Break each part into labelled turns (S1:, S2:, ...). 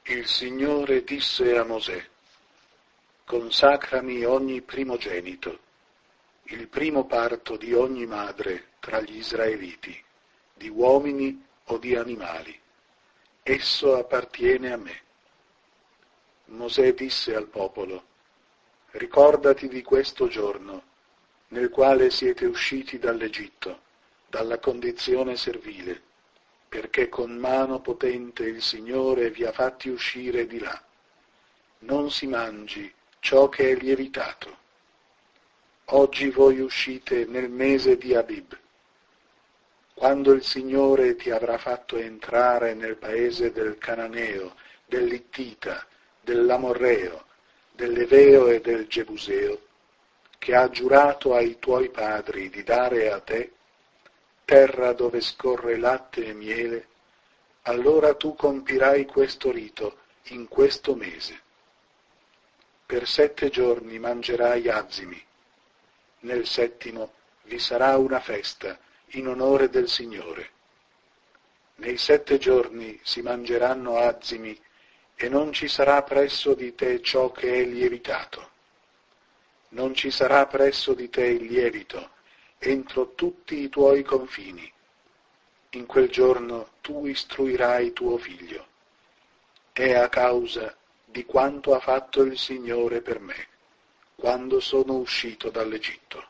S1: Il Signore disse a Mosè: consacrami ogni primogenito, il primo parto di ogni madre tra gli Israeliti, di uomini o di animali. Esso appartiene a me. Mosè disse al popolo: ricordati di questo giorno, nel quale siete usciti dall'Egitto, dalla condizione servile, perché con mano potente il Signore vi ha fatti uscire di là. Non si mangi ciò che è lievitato. Oggi voi uscite nel mese di Abib. Quando il Signore ti avrà fatto entrare nel paese del Cananeo, dell'Ittita, dell'Amorreo, dell'Eveo e del Gebuseo, che ha giurato ai tuoi padri di dare a te, terra dove scorre latte e miele, allora tu compirai questo rito in questo mese. Per 7 giorni mangerai azimi. Nel 7° vi sarà una festa in onore del Signore. Nei 7 giorni si mangeranno azimi e non ci sarà presso di te ciò che è lievitato. Non ci sarà presso di te il lievito entro tutti i tuoi confini. In quel giorno tu istruirai tuo figlio. È a causa di quanto ha fatto il Signore per me, quando sono uscito dall'Egitto.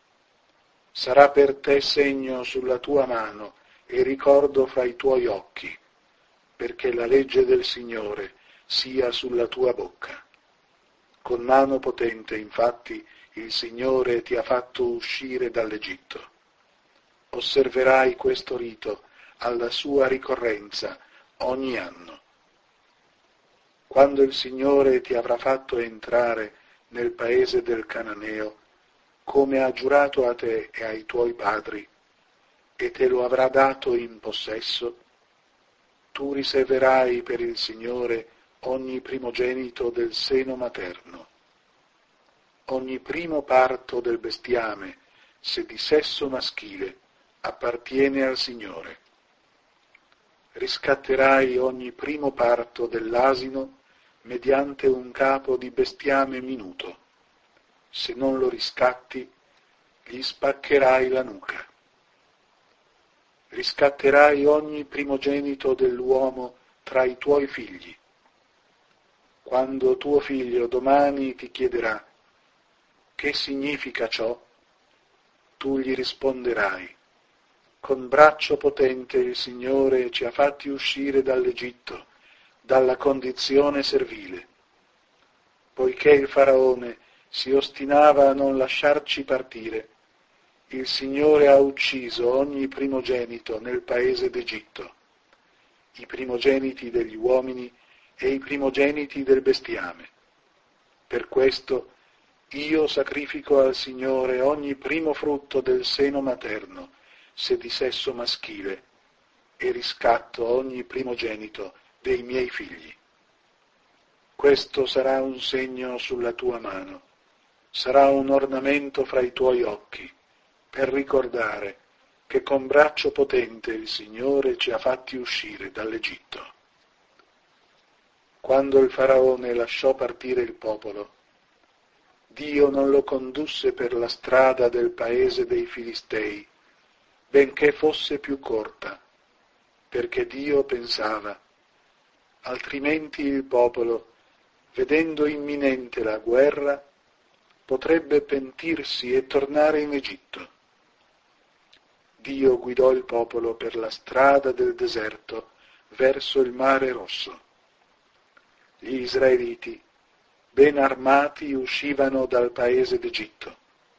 S1: Sarà per te segno sulla tua mano e ricordo fra i tuoi occhi, perché la legge del Signore sia sulla tua bocca. Con mano potente, infatti, il Signore ti ha fatto uscire dall'Egitto. Osserverai questo rito alla sua ricorrenza ogni anno. Quando il Signore ti avrà fatto entrare nel paese del Cananeo, come ha giurato a te e ai tuoi padri, e te lo avrà dato in possesso, tu riserverai per il Signore ogni primogenito del seno materno. Ogni primo parto del bestiame, se di sesso maschile, appartiene al Signore. Riscatterai ogni primo parto dell'asino mediante un capo di bestiame minuto. Se non lo riscatti, gli spaccherai la nuca. Riscatterai ogni primogenito dell'uomo tra i tuoi figli. Quando tuo figlio domani ti chiederà: che significa ciò? Tu gli risponderai: con braccio potente il Signore ci ha fatti uscire dall'Egitto, dalla condizione servile. Poiché il Faraone si ostinava a non lasciarci partire, il Signore ha ucciso ogni primogenito nel paese d'Egitto, i primogeniti degli uomini e i primogeniti del bestiame. Per questo io sacrifico al Signore ogni primo frutto del seno materno, se di sesso maschile, e riscatto ogni primogenito dei miei figli. Questo sarà un segno sulla tua mano, sarà un ornamento fra i tuoi occhi, per ricordare che con braccio potente il Signore ci ha fatti uscire dall'Egitto. Quando il Faraone lasciò partire il popolo, Dio non lo condusse per la strada del paese dei Filistei, benché fosse più corta, perché Dio pensava: altrimenti il popolo, vedendo imminente la guerra, potrebbe pentirsi e tornare in Egitto. Dio guidò il popolo per la strada del deserto verso il Mare Rosso. Gli Israeliti, ben armati, uscivano dal paese d'Egitto.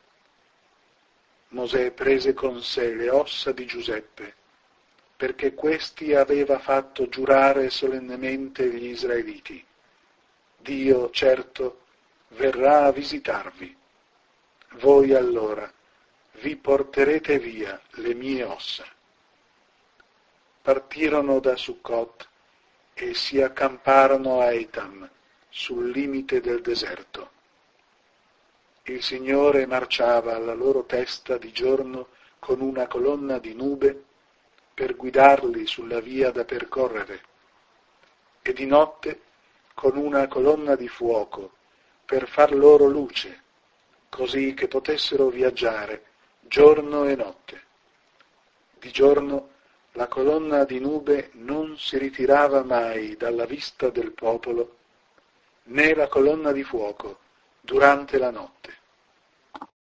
S1: Mosè prese con sé le ossa di Giuseppe, perché questi aveva fatto giurare solennemente gli Israeliti: Dio, certo, verrà a visitarvi. Voi allora vi porterete via le mie ossa. Partirono da Succot e si accamparono a Etam, sul limite del deserto. Il Signore marciava alla loro testa di giorno con una colonna di nube per guidarli sulla via da percorrere, e di notte con una colonna di fuoco per far loro luce, così che potessero viaggiare giorno e notte. Di giorno la colonna di nube non si ritirava mai dalla vista del popolo, né la colonna di fuoco durante la notte.